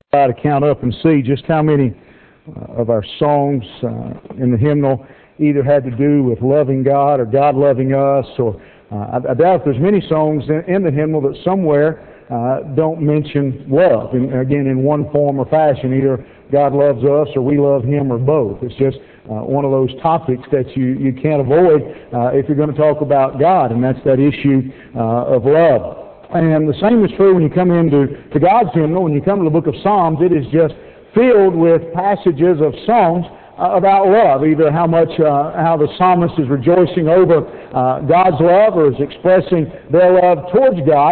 try to count up and see just how many of our songs in the hymnal either had to do with loving God or God loving us, or I doubt if there's many songs in the hymnal that somewhere don't mention love, and again in one form or fashion, either God loves us or we love Him or both. It's just one of those topics that you can't avoid if you're going to talk about God, and that's that issue of love. And the same is true when you come into God's hymnal. When you come to the book of Psalms, it is just filled with passages of songs about love, either how the psalmist is rejoicing over God's love or is expressing their love towards God,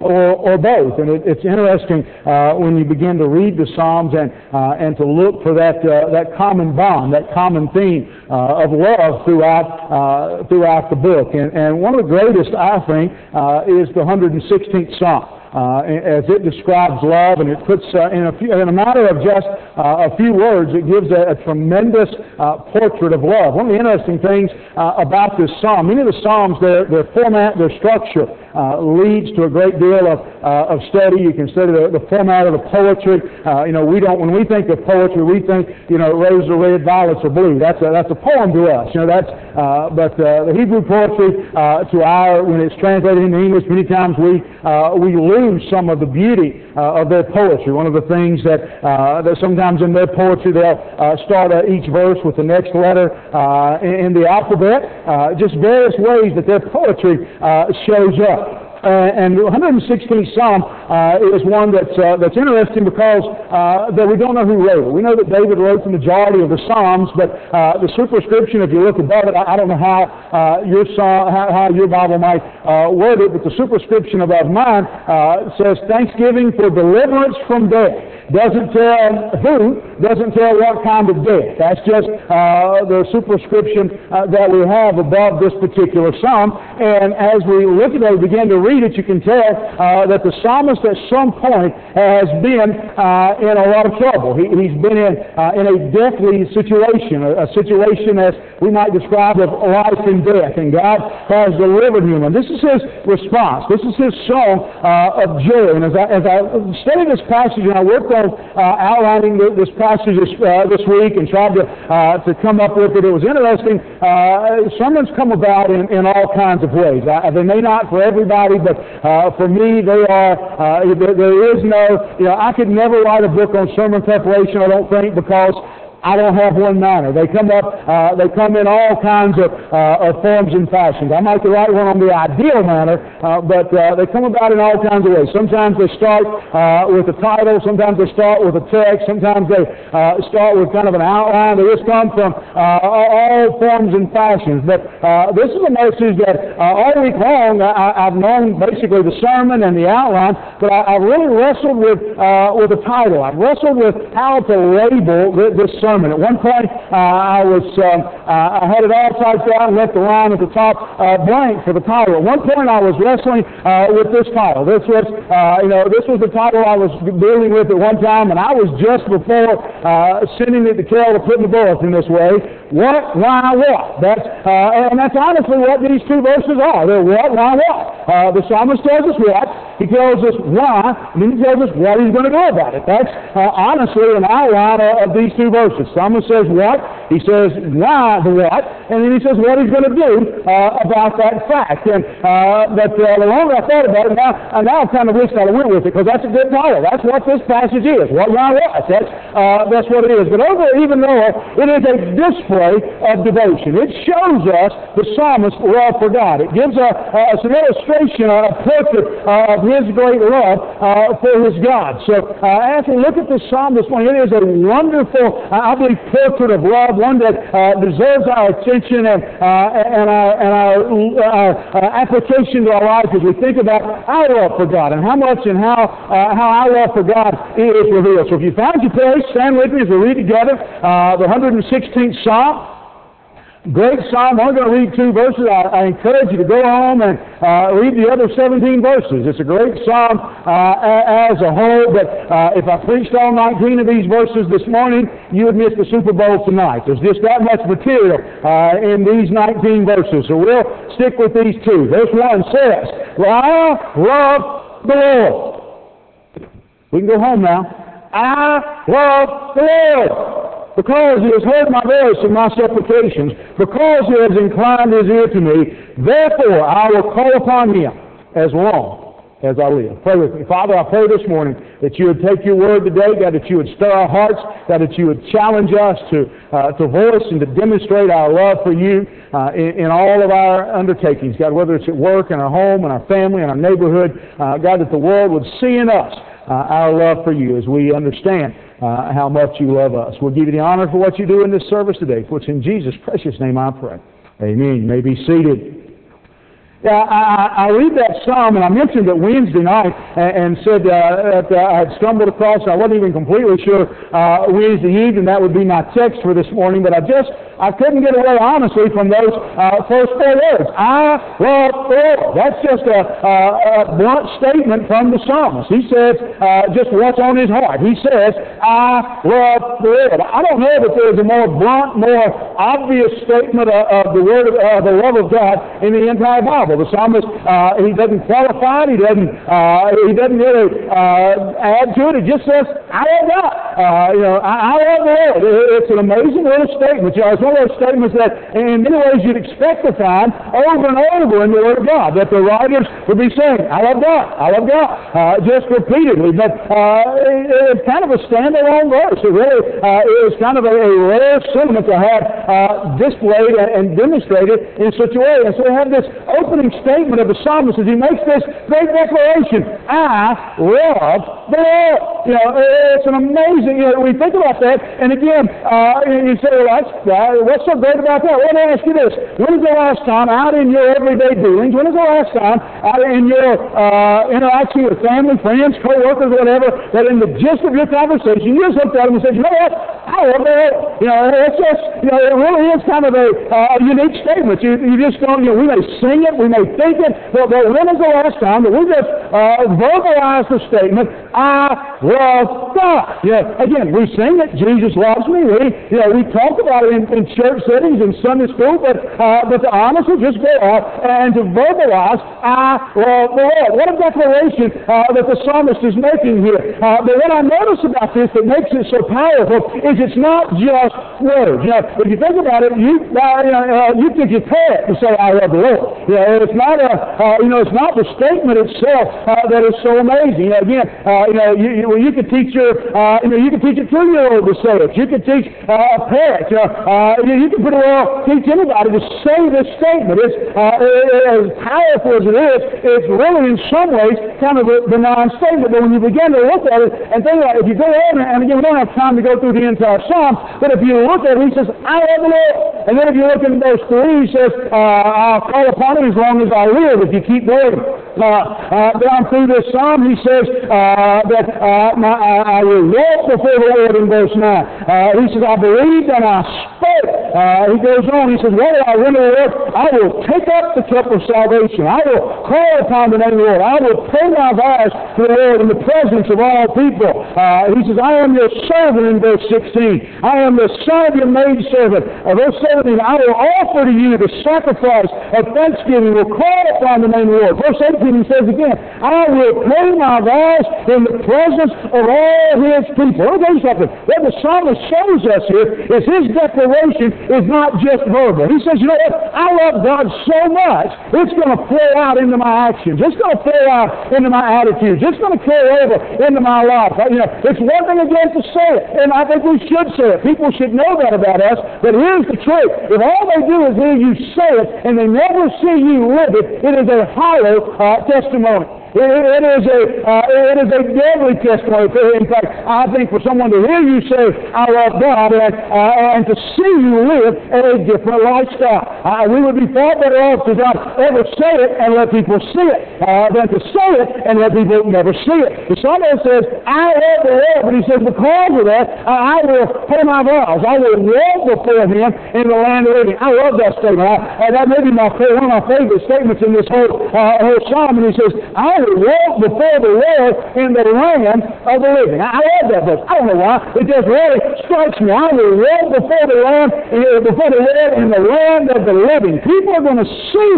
or both. And it's interesting when you begin to read the Psalms and to look for that common bond, that common theme of love throughout the book. And one of the greatest, I think, is the 116th Psalm. As it describes love, and it puts in a matter of just a few words, it gives a tremendous portrait of love. One of the interesting things about this psalm, many of the psalms, their format, their structure leads to a great deal of study. You can study the format of the poetry. When we think of poetry, we think rose are red, violets are blue. That's a poem to us. But the Hebrew poetry when it's translated into English, many times we lose some of the beauty of their poetry. One of the things that sometimes in their poetry they'll start each verse with the next letter in the alphabet, just various ways that their poetry shows up. And the 116th Psalm is one that's interesting because that we don't know who wrote it. We know that David wrote the majority of the Psalms, but the superscription, if you look above it, I don't know how your Bible might word it, but the superscription above mine says Thanksgiving for deliverance from death. Doesn't tell who, doesn't tell what kind of death. That's just the superscription that we have above this particular psalm. And as we look at it, begin to read it, you can tell that the psalmist at some point has been in a lot of trouble. He's been in a deathly situation, a situation as we might describe of life and death, and God has delivered him. And this is his response. This is his song of joy. And as I studied this passage, and I worked on outlining this passage this week and tried to come up with it, it was interesting. Sermons come about in all kinds of ways. They may not for everybody, but for me, they are. There is no. I could never write a book on sermon preparation, I don't think, because I don't have one manner. They come in all kinds of forms and fashions. I might write one on the ideal manner, but they come about in all kinds of ways. Sometimes they start with a title, sometimes they start with a text, sometimes they start with kind of an outline. They just come from all forms and fashions. But this is a message that all week long I've known basically the sermon and the outline, but I really wrestled with the title. I've wrestled with how to label this sermon. At one point, I had it all typed out and left the line at the top blank for the title. At one point, I was wrestling with this title. This was the title I was dealing with at one time, and I was just before sending it to Carol to put in the bulletin this way. What, why, what? That's honestly what these two verses are. They're what, why, what. The psalmist tells us what, he tells us why, and then he tells us what he's going to do about it. That's honestly an outline of these two verses. The psalmist says what, he says why the what, and then he says what he's going to do about that fact. But the longer I thought about it, now I kind of wish I went with it, because that's a good title. That's what this passage is. What, why, what. That's what it is. But even though it is a display of devotion, it shows us the psalmist's love for God. It gives us an illustration, a portrait of his great love for his God. So as we look at this psalm this morning, it is a wonderful, I believe, portrait of love, one that deserves our attention and our application to our lives as we think about our love for God and how much and how our love for God is revealed. So if you found your place, stand with me as we read together the 116th Psalm. Great psalm. I'm going to read 2 verses. I encourage you to go home and read the other 17 verses. It's a great psalm as a whole, but if I preached all 19 of these verses this morning, you would miss the Super Bowl tonight. There's just that much material in these 19 verses, so we'll stick with these 2. Verse 1 says, "I love the Lord." We can go home now. I love the Lord, because He has heard my voice and my supplications, because He has inclined His ear to me. Therefore I will call upon Him as long as I live. Pray with me. Father, I pray this morning that You would take Your word today, God, that You would stir our hearts, God, that You would challenge us to voice and to demonstrate our love for You in all of our undertakings, God, whether it's at work, in our home, in our family, in our neighborhood, God, that the world would see in us our love for You as we understand how much You love us. We'll give You the honor for what You do in this service today, for it's in Jesus' precious name I pray. Amen. You may be seated. Yeah, I read that psalm, and I mentioned it Wednesday night and said that I had stumbled across it. I wasn't even completely sure Wednesday evening that would be my text for this morning, but I couldn't get away, honestly, from those first 4 words. I love the Lord. That's just a blunt statement from the psalmist. He says just what's on his heart. He says, I love the Lord. I don't know that there's a more blunt, more obvious statement of the word of the love of God in the entire Bible. The psalmist, he doesn't qualify it. He doesn't really add to it. He just says, I love God. I love the Lord. It's an amazing little statement. It's one of those statements that in many ways you'd expect to find over and over in the Word of God, that the writers would be saying, I love God. I love God. Just repeatedly. But it's kind of a standalone verse. It really is kind of a rare sentiment to have displayed and demonstrated in such a way. And so we have this opening statement of the psalmist as he makes this great declaration, I love the Lord. It's an amazing, we think about that, and again, you say, well, what's so great about that? Well, let me ask you this. When is the last time out in your everyday dealings, when is the last time out in your interaction with family, friends, co-workers, whatever, that in the gist of your conversation, you just looked at them and said, you know what? I love the Lord. It's just, it really is kind of a unique statement. You just don't, we may sing it, we may think it, but when is the last time that we just verbalize the statement, I love God? Again, we sing it, Jesus loves me. We talk about it in church settings, in Sunday school, but to honestly just go out and to verbalize, I love the Lord. What a declaration that the psalmist is making here. But what I notice about this that makes it so powerful is it's not just words. If you think about it, you could compare it to say, I love the Lord. It's not it's not the statement itself that is so amazing. Again, you could teach you could teach a 2-year-old to say it. You could teach a parent. You could pretty well teach anybody to say this statement. It's as powerful as it is. It's really, in some ways, kind of a benign statement. But when you begin to look at it and think about it, if you go on, and again, we don't have time to go through the entire psalm, but if you look at it, he says, I love the Lord. And then if you look in verse 3, he says, I'll call upon him as long as I live. If you keep going down through this psalm, he says that I will walk before the Lord in verse 9. He says, I believed and I spoke. He goes on, he says, what will I render the Lord? I will take up the cup of salvation. I will call upon the name of the Lord. I will pay my vows to the Lord in the presence of all people. He says, I am your servant in verse 16. I am the son of your maidservant. Verse 17, I will offer to you the sacrifice of thanksgiving. Will call upon the name of the Lord. Verse 18, he says again, I will pay my vows in the presence of all his people. Let me tell you something. What the psalmist shows us here is his declaration is not just verbal. He says, you know what? I love God so much, it's going to flow out into my actions. It's going to flow out into my attitudes. It's going to carry over into my life. It's one thing again to say it, and I think we should say it. People should know that about us, but here's the truth. If all they do is hear you say it, and they never see you live it, it is a hollow testimony. It is a deadly testimony. In fact, I think for someone to hear you say, I love God, and to see you live a different lifestyle. We would be far better off to not ever say it and let people see it, than to say it and let people never see it. The psalmist says, I love the Lord, but he says, because of that, I will pay my vows. I will walk before him in the land of the living. I love that statement. That may be one of my favorite statements in this whole psalm. And he says, I will walk before the Lord in the land of the living. I love that verse. I don't know why. It just really strikes me. I will walk before the Lord in the land of the living. People are going to see me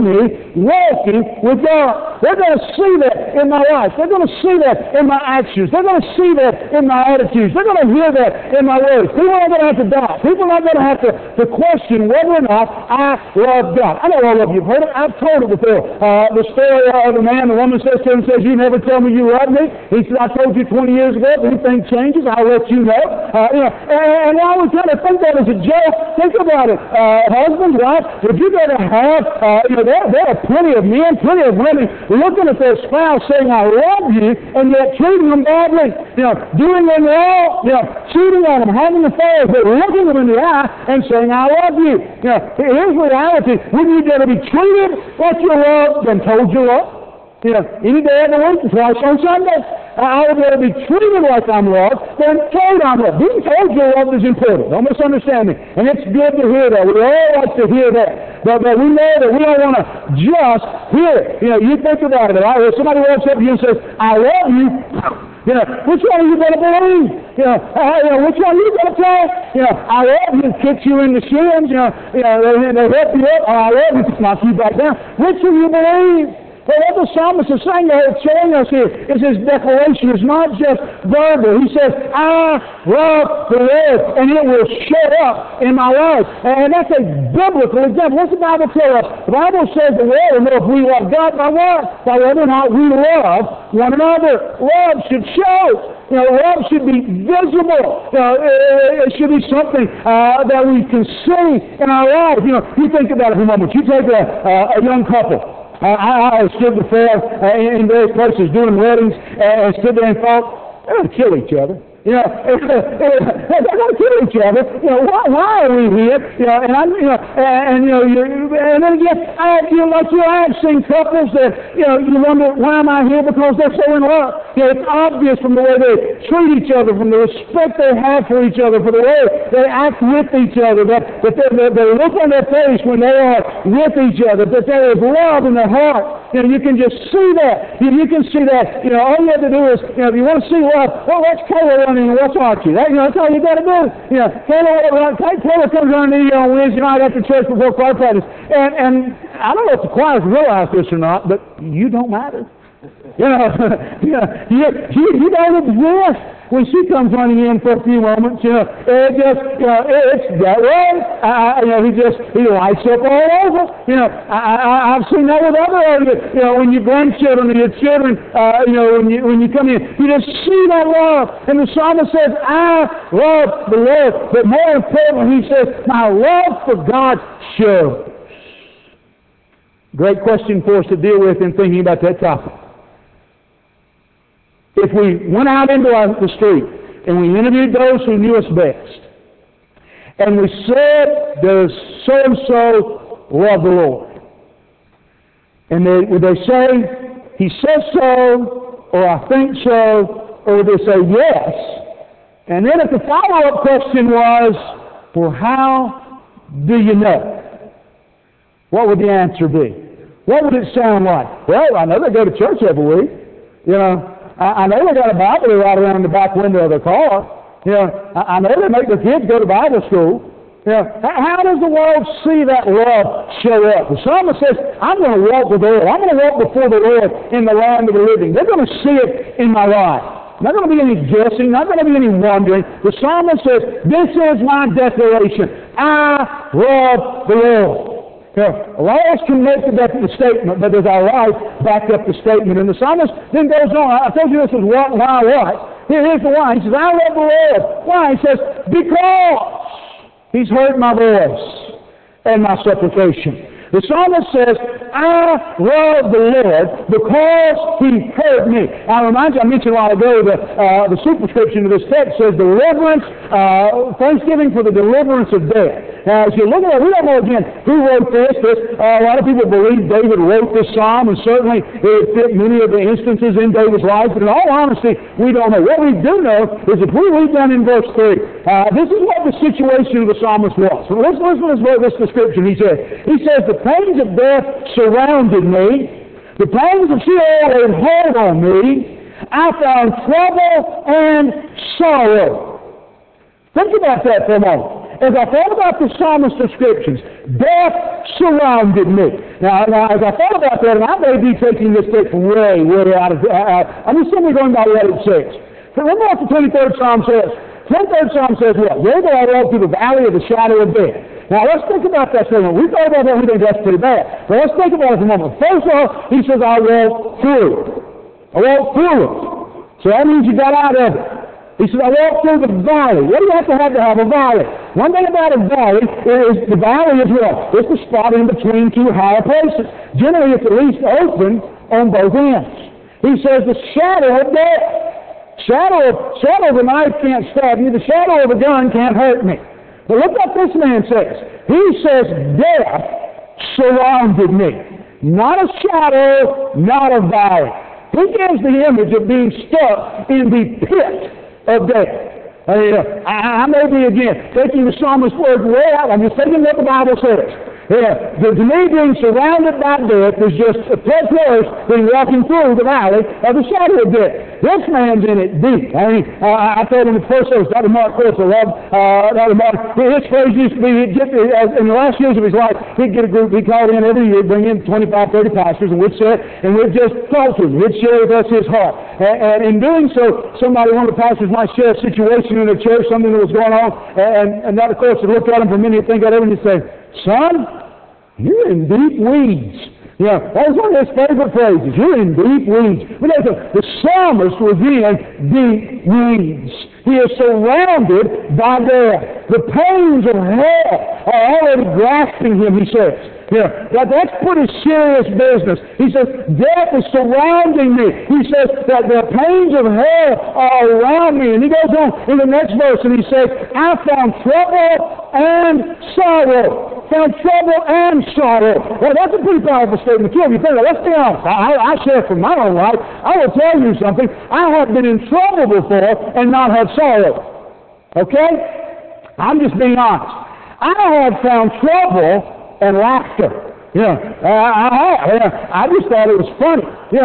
walking with God. They're going to see that in my life. They're going to see that in my actions. They're going to see that in my attitudes. They're going to hear that in my words. People are not going to have to doubt. People are not going to have to question whether or not I love God. I know all of you have heard it. I've told it before. The story of the man, the woman says to him, you never tell me you love me. He said, I told you 20 years ago. If anything changes, I'll let you know. And I always kind of think that as a joke. Think about it. Husbands, wives, if you're going to have, there are plenty of men, plenty of women looking at their spouse saying, I love you, and yet treating them badly, doing them wrong, cheating on them, having affairs, but looking them in the eye and saying, I love you. Here's reality. Wouldn't you better be treated like you love than told you love? Any day of the week, twice on Sunday. I would rather be treated like I'm loved than told I'm loved. Being told you're loved is important. Don't misunderstand me. And it's good to hear that. We all like to hear that. But we know that we don't want to just hear it. You think about it. If somebody walks up to you and says, I love you, which one are you going to believe? Which one are you going to tell? I love you, kicks you in the shins, they help you up, I love you, knock you back down. Which will you believe? But what the psalmist is saying, showing us here, is his declaration is not just verbal. He says, I love the Lord, and it will show up in my life. And that's a biblical example. What's the Bible tell us? The Bible says the world will know if we love God by what? By whether or not we love one another. Love should show. Love should be visible. It should be something that we can see in our life. You think about it for a moment. You take a young couple. I stood before in various places doing weddings and stood there and thought, they're going to kill each other. They're going to kill each other. Why are we here? And then again, I've seen couples that you wonder, why am I here? Because they're so in love. It's obvious from the way they treat each other, from the respect they have for each other, for the way they act with each other, that the look on their face when they are with each other, that there is love in their heart. You can just see that. You can see that. All you have to do is, if you want to see love, well, let's Taylor running and watch Archie. That's all you got to do. Taylor comes around on Wednesday night after church before choir practice, and I don't know if the choirs realize this or not, but you don't matter. You don't exist when she comes running in for a few moments. It's that way. He lights up all over. I've seen that with other when your grandchildren or your children, when you come in, you just see that love. And the psalmist says, I love the Lord. But more importantly, he says, my love for God shows. Great question for us to deal with in thinking about that topic. If we went out into the street and we interviewed those who knew us best, and we said, does so-and-so love the Lord? And would they say, he says so, or I think so, or would they say yes? And then if the follow-up question was, well, how do you know? What would the answer be? What would it sound like? Well, I know they go to church every week. I know they got a Bible right around the back window of their car. I know they make their kids go to Bible school. How does the world see that love show up? The psalmist says, I'm going to walk with the Lord. I'm going to walk before the Lord in the land of the living. They're going to see it in my life. Not going to be any guessing, not going to be any wondering. The psalmist says, this is my declaration. I love the Lord. A lot of us can make the statement, but does our life back up the statement? And the psalmist then goes on. I told you this was why what? Here's the why. He says, I love the Lord. Why? He says, because he's heard my voice and my supplication. The psalmist says, I love the Lord because he heard me. I remind you, I mentioned a while ago that the superscription of this text says deliverance, thanksgiving for the deliverance of death. Now, as you look at it, we don't know again who wrote this. A lot of people believe David wrote this psalm, and certainly it fit many of the instances in David's life, but in all honesty, we don't know. What we do know is if we read down in verse 3, this is what the situation of the psalmist was. So let's listen to this description. He says, the pains of death surrounded me. The pains of Sheol laid hold on me. I found trouble and sorrow. Think about that for a moment. as I thought about the psalmist's descriptions, death surrounded me. Now, as I thought about that, and I may be taking this text way out of, I'm just simply going by what it says. So remember what the 23rd Psalm says? 23rd Psalm says what? Yea, though I walk through the valley of the shadow of death. Now, let's think about that for a moment. We thought about that, we think that's pretty bad. But let's think about it for a moment. First of all, he says, I walk through. I walk through it. So that means you got out of it. He says, I walk through the valley. What do you have to have a valley? One thing about a valley is the valley is what? It's the spot in between two higher places. Generally, it's at least open on both ends. He says the shadow of death. Shadow of a knife can't stab me. The shadow of a gun can't hurt me. But look what this man says. He says, death surrounded me. Not a shadow, not a valley. He gives the image of being stuck in the pit of death. I may be, again, taking the psalmist's words way out. I'm just taking what the Bible says. To me, being surrounded by death is just a touch worse than walking through the valley of the shadow of death. This man's in it deep. I told him the first service, Dr. Mark Chris, I love Dr. Mark. His phrase used to be, in the last years of his life, he'd get a group, he'd call in every year, bring in 25, 30 pastors, and we'd sit, and we'd just talk to him. He'd share with us his heart. And in doing so, one of the pastors might share a situation in the church, something that was going on, and that, of course, would look at him for a minute, think at him, and he'd say, son, you're in deep weeds. Yeah, that was one of his favorite phrases. You're in deep weeds. But the psalmist was in deep weeds. He is surrounded by death. The pains of hell are already grasping him, he says. Yeah, that's pretty serious business. He says, death is surrounding me. He says that the pains of hell are around me. And he goes on in the next verse and he says, I found trouble and sorrow. Found trouble and sorrow. Well, that's a pretty powerful statement too. If you think, let's be honest. I share from my own life. I will tell you something. I have been in trouble before and not had sorrow. Okay? I'm just being honest. I have found trouble and laughter. I just thought it was funny.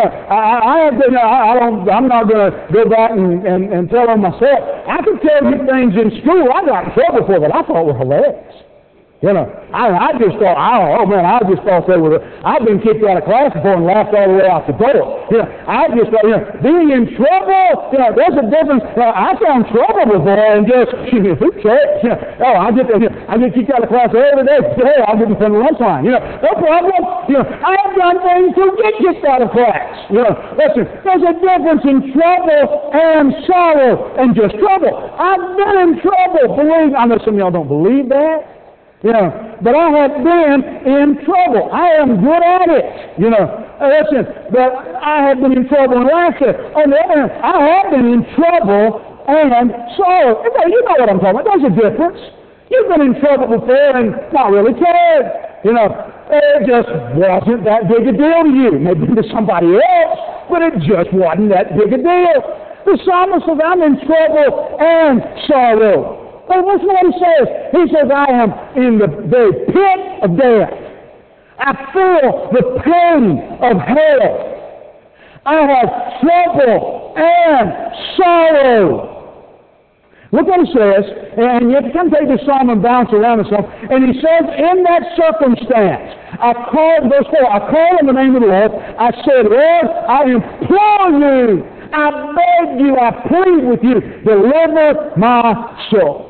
I'm not going to go back and tell on myself. I could tell you things in school I got in trouble for that I thought were hilarious. I just thought, I just thought they were, I've been kicked out of class before and laughed all the way out the door. I just thought, being in trouble, there's a difference. I found trouble before and just, who cares? I get kicked out of class every day. Hey, I'll get in front of the lunch line. No problem. I have done things to get kicked out of class. Listen, there's a difference in trouble and sorrow and just trouble. I've been in trouble. I know some of y'all don't believe that. But I have been in trouble. I am good at it. Listen, but I have been in trouble and laughter. On the other hand, I have been in trouble and sorrow. You know what I'm talking about. There's a difference. You've been in trouble before and not really cared. It just wasn't that big a deal to you. Maybe to somebody else, but it just wasn't that big a deal. The psalmist says, I'm in trouble and sorrow. But listen to what he says. He says, I am in the very pit of death. I feel the pain of hell. I have trouble and sorrow. Look what he says, and you have to come take this psalm and bounce around and so on. And he says, in that circumstance, verse 4, I called on the name of the Lord. I said, Lord, I implore you. I beg you, I plead with you, deliver my soul.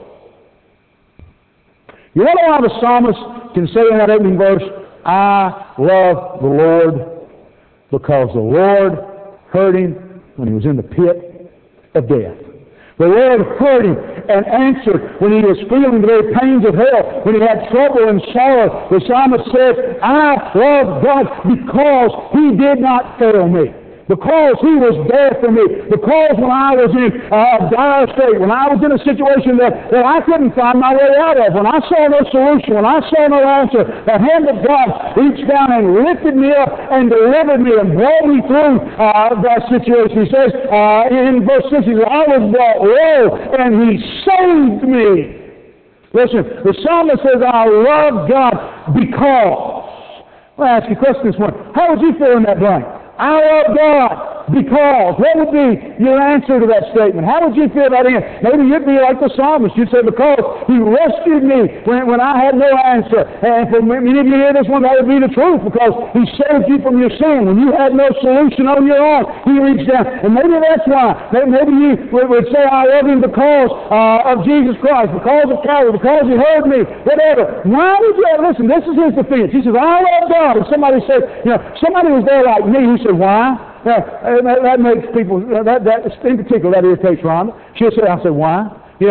You know why the psalmist can say in that opening verse, I love the Lord? Because the Lord heard him when he was in the pit of death. The Lord heard him and answered when he was feeling the very pains of hell, when he had trouble and sorrow. The psalmist says, I love God because he did not fail me. Because he was there for me. Because when I was in a dire state, when I was in a situation that I couldn't find my way out of, when I saw no solution, when I saw no answer, the hand of God reached down and lifted me up and delivered me and brought me through that situation. He says in verse 6, he says, I was brought low and he saved me. Listen, the psalmist says, I love God because. Well, I ask you a question this morning. How would you feel in that blank? I love God because. What would be your answer to that statement? How would you feel about it? Maybe you'd be like the psalmist. You'd say, because He rescued me when I had no answer. And for many of you here this one, that would be the truth, because He saved you from your sin. When you had no solution on your own, He reached down. And maybe that's why. Maybe you would say, I love Him because of Jesus Christ, because of Calvary, because He heard me, whatever. Why would you? Listen, this is His defense. He says, I love God. And somebody said, somebody was there like me who said, why? That makes people, that in particular, that irritates Rhonda. She'll say, I say, why?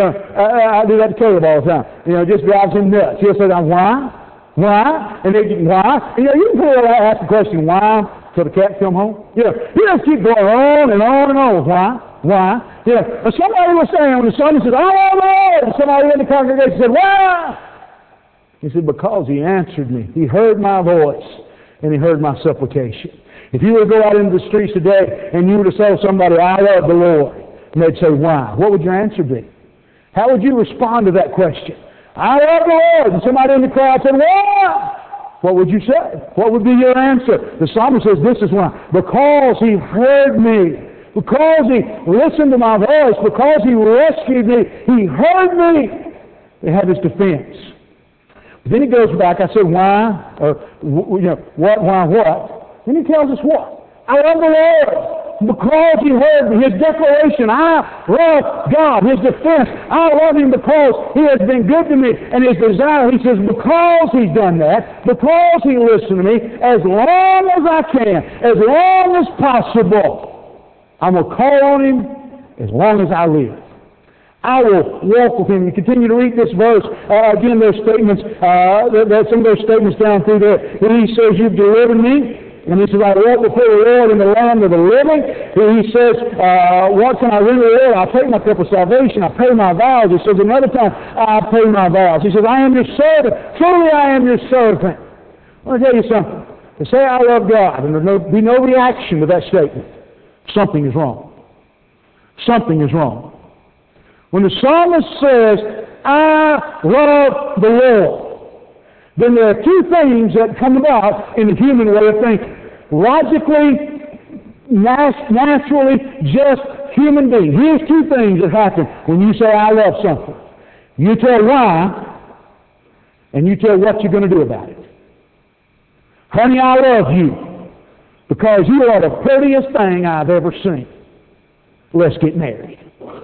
I do that to Caleb all the time. It just drives him nuts. He'll say, why? Why? And they get, why? You can probably ask the question, why? Till the cats come home. You just keep going on and on and on. Why? Why? And somebody was saying on the Sunday, says, I love the Lord. And somebody in the congregation said, why? He said, because He answered me. He heard my voice, and He heard my supplication. If you were to go out into the streets today, and you were to tell somebody, I love the Lord, and they'd say, why? What would your answer be? How would you respond to that question? I love the Lord. And somebody in the crowd said, why? What would you say? What would be your answer? The psalmist says, this is why. Because He heard me. Because He listened to my voice. Because He rescued me. He heard me. They have His defense. Then He goes back. I said, why? Or, what, why, what? Then He tells us what? I love the Lord. Because He heard me. His declaration, I love God. His defense, I love Him because He has been good to me. And His desire, He says, because He's done that, because He listened to me, as long as I can, as long as possible, I'm going to call on Him as long as I live. I will walk with Him. You continue to read this verse. Again, there's statements, there's some of those statements down through there. He says, you've delivered me. And He says, I walk before the Lord in the land of the living. He says, what can I render the Lord? I'll take my cup of salvation. I'll pay my vows. He says, another time, I'll pay my vows. He says, I am your servant. Truly I am your servant. I want to tell you something. To say I love God, and there'll be no reaction to that statement, something is wrong. Something is wrong. When the psalmist says, I love the Lord, then there are two things that come about in the human way of thinking. Logically, naturally, just human being. Here's two things that happen when you say, I love something. You tell why, and you tell what you're going to do about it. Honey, I love you because you are the prettiest thing I've ever seen. Let's get married.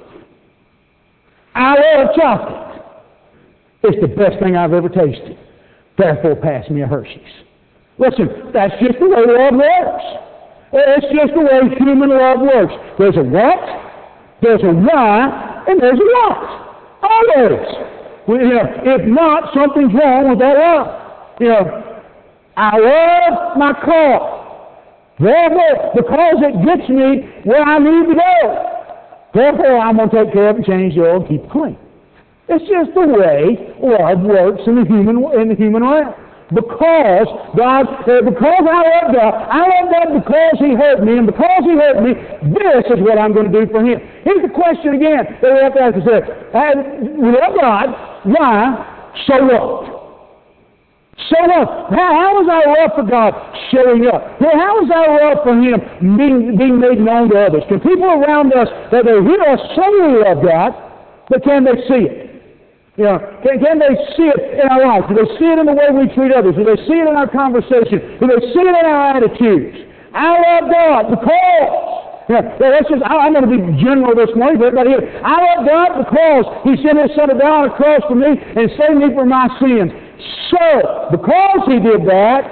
I love chocolate. It's the best thing I've ever tasted. Therefore, pass me a Hershey's. Listen, that's just the way love works. It's just the way human love works. There's a what, there's a why, and there's a what. Always. If not, something's wrong with that love. I love my car. Therefore, because it gets me where I need to go. Therefore, I'm going to take care of it, change the oil, and keep it clean. It's just the way love works in the human realm. Because I love God because He heard me, and because He heard me, this is what I'm going to do for Him. Here's the question again that we have to ask ourselves. We love God, why? So what? So what? How is our love for God showing up? How is our love for Him being made known to others? Can people around us, that they hear us say we love God, but can they see it? Can they see it in our lives? Do they see it in the way we treat others? Do they see it in our conversation? Do they see it in our attitudes? I love God because I'm going to be general this morning for everybody here. I love God because He sent His Son to die on the cross for me and saved me from my sins. So, because He did that,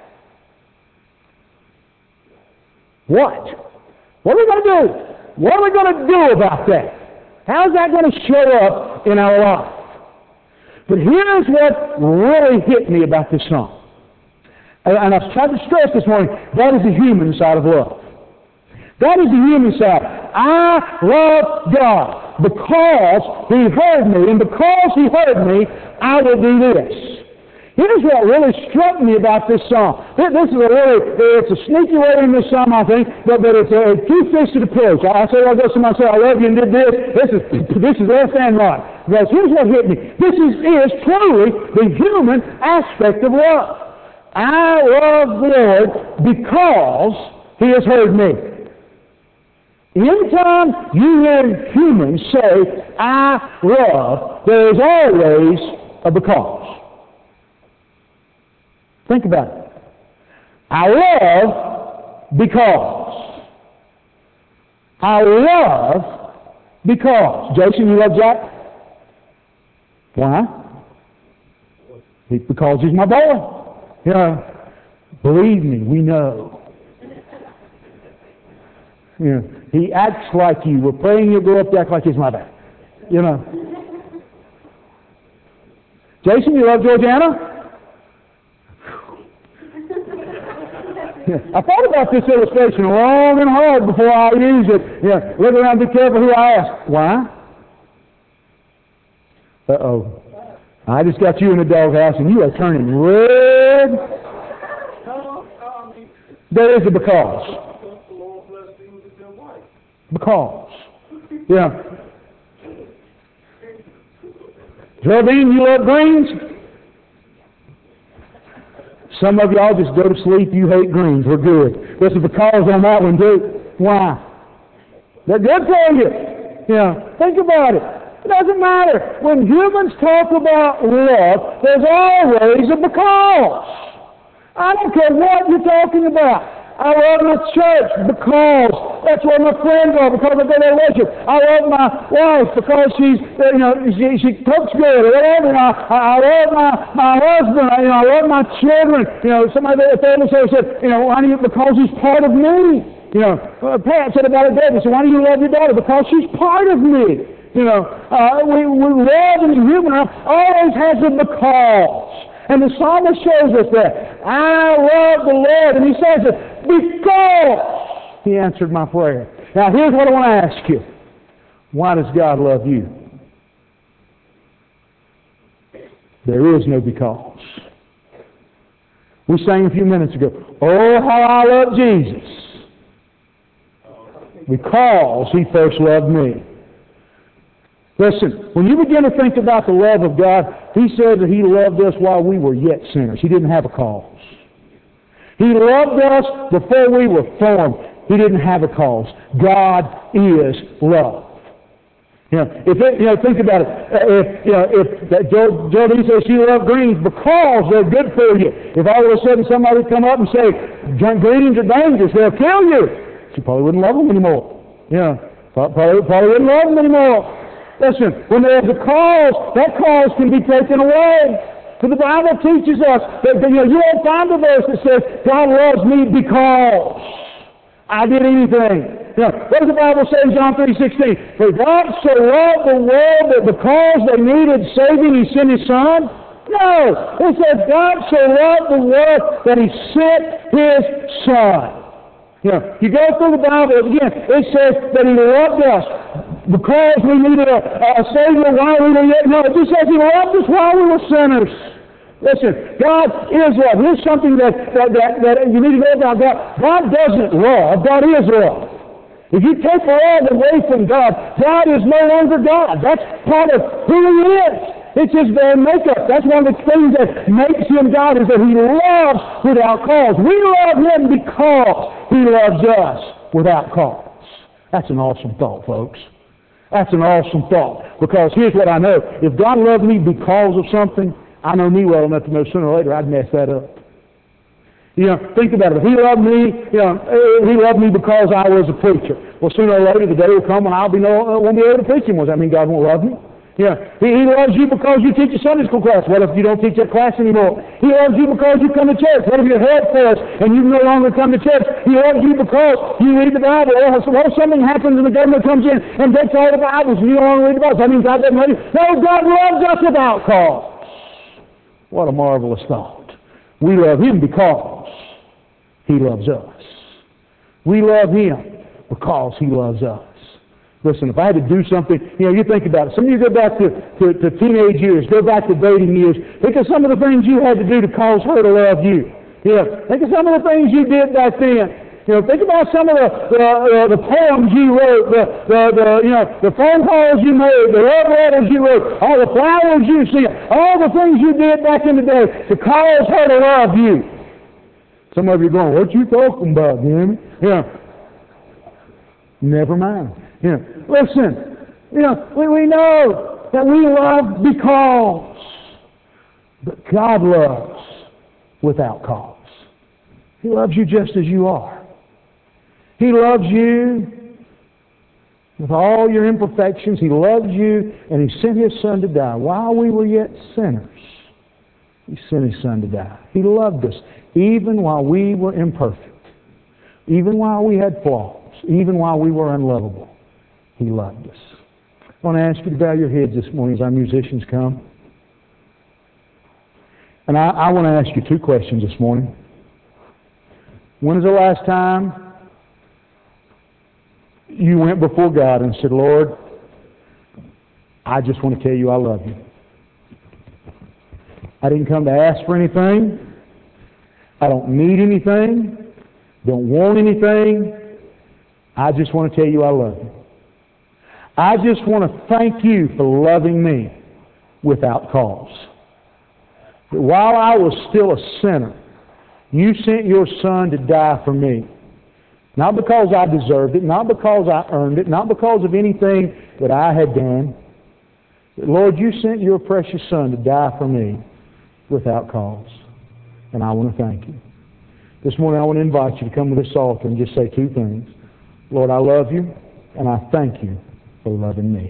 what? What are we going to do? What are we going to do about that? How is that going to show up in our life? But here's what really hit me about this song. And I've tried to stress this morning, that is the human side of love. That is the human side. I love God because He heard me, and because He heard me, I will do this. Here's what really struck me about this song. This is it's a sneaky way in this song, I think, but it's a two-fisted approach. I say, I go to somebody and say, I love you and did this. This is left and right. Because here's what hit me. This is truly the human aspect of love. I love the Lord because He has heard me. Anytime you hear humans say, I love, there is always a because. Think about it. I love because. I love because. Jason, you love Jack? Why? Because he's my boy. You know, believe me, we know. You know, he acts like you. We're praying you'll grow up to act like his mother. You know. Jason, you love Georgiana? Yeah. I thought about this illustration long and hard before I use it. Yeah. Look around, be careful who I ask. Why? Uh-oh. I just got you in the doghouse and you are turning red. There is a because. Because. Yeah. Geraldine, you love greens? Some of y'all just go to sleep, you hate greens. We're good. There's a because on that one too. Why? They're good for you. Yeah. Think about it. It doesn't matter. When humans talk about love, there's always a because. I don't care what you're talking about. I love my church because that's where my friends are, because I've got a relationship. I love my wife because she cooks good, or whatever. I love my husband. I love my children. Somebody at the family said, why do you? Because he's part of me. Pat said about it, David. So why do you love your daughter? Because she's part of me. We love in the human life always has a because. And the psalmist shows us that. I love the Lord. And he says it because he answered my prayer. Now here's what I want to ask you. Why does God love you? There is no because. We sang a few minutes ago, oh, how I love Jesus. Because he first loved me. Listen, when you begin to think about the love of God, he said that he loved us while we were yet sinners. He didn't have a cause. He loved us before we were formed. He didn't have a cause. God is love. Think about it. If Jody says she loved greens because they're good for you. If all of a sudden somebody would come up and say, greens are dangerous, they'll kill you. She probably wouldn't love them anymore. Probably wouldn't love them anymore. Listen, when there's a cause, that cause can be taken away. So the Bible teaches us that you won't find a verse that says, God loves me because I did anything. What does the Bible say in John 3:16? For God so loved the world that because they needed saving, he sent his Son? No. It says God so loved the world that he sent his Son. You go through the Bible again, it says that he loved us because we needed a Savior while we were yet. No, it just says he loved us while we were sinners. Listen, God is love. Here's something that you need to know about God. God doesn't love. God is love. If you take love away from God, God is no longer God. That's part of who he is. It's his very makeup. That's one of the things that makes him God, is that he loves without cause. We love him because he loves us without cause. That's an awesome thought, folks. That's an awesome thought. Because here's what I know. If God loved me because of something, I know me well enough to know sooner or later I'd mess that up. Think about it. If he loved me, he loved me because I was a preacher. Well, sooner or later the day will come when won't be able to preach him. Does that mean God won't love me? He loves you because you teach a Sunday school class. What if you don't teach that class anymore? He loves you because you come to church. What if you're head first and you no longer come to church? He loves you because you read the Bible. What if something happens and the government comes in and takes all the Bibles and you don't want to read the Bible? That means God doesn't love you. No, God loves us without cause. What a marvelous thought. We love him because he loves us. We love him because he loves us. Listen, if I had to do something, you think about it. Some of you go back to teenage years, go back to dating years. Think of some of the things you had to do to cause her to love you. Think of some of the things you did back then. Think about some of the poems you wrote, the phone calls you made, the love letters you wrote, all the flowers you sent, all the things you did back in the day to cause her to love you. Some of you are going, what you talking about, Jimmy? Never mind. Listen, we know that we love because, but God loves without cause. He loves you just as you are. He loves you with all your imperfections. He loves you, and He sent His Son to die. While we were yet sinners, He sent His Son to die. He loved us even while we were imperfect, even while we had flaws, even while we were unlovable. He loved us. I want to ask you to bow your heads this morning as our musicians come. And I want to ask you 2 questions this morning. When was the last time you went before God and said, Lord, I just want to tell you I love you. I didn't come to ask for anything. I don't need anything. Don't want anything. I just want to tell you I love you. I just want to thank you for loving me without cause. That while I was still a sinner, you sent your Son to die for me. Not because I deserved it, not because I earned it, not because of anything that I had done. But Lord, you sent your precious Son to die for me without cause. And I want to thank you. This morning I want to invite you to come to this altar and just say 2 things. Lord, I love you, and I thank you for loving me.